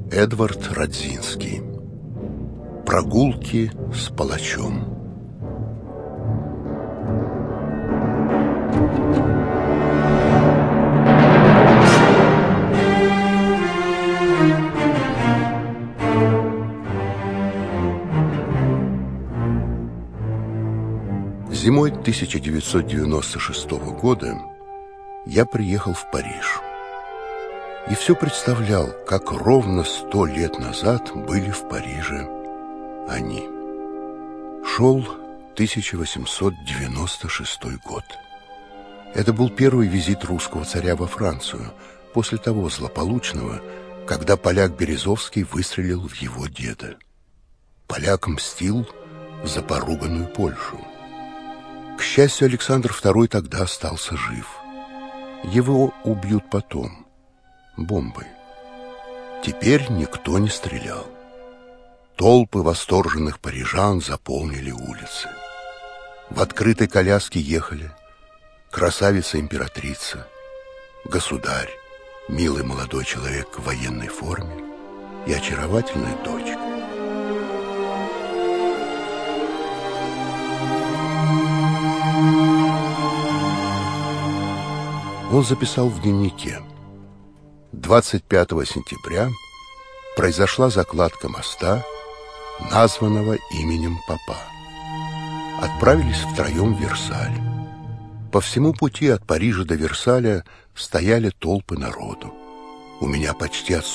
Эдвард Радзинский. Прогулки с палачом. Зимой 1996 года я приехал в Париж и все представлял, как ровно 100 лет назад были в Париже они. Шел 1896 год. Это был первый визит русского царя во Францию после того злополучного, когда поляк Березовский выстрелил в его деда. Поляк мстил за поруганную Польшу. К счастью, Александр II тогда остался жив. Его убьют потом, бомбой. Теперь никто не стрелял. Толпы восторженных парижан заполнили улицы. В открытой коляске ехали красавица-императрица, государь, милый молодой человек в военной форме и очаровательная дочка. Он записал в дневнике: 25 сентября произошла закладка моста, названного именем папа. Отправились втроем в Версаль. По всему пути от Парижа до Версаля стояли толпы народу. У меня почти отсутствовало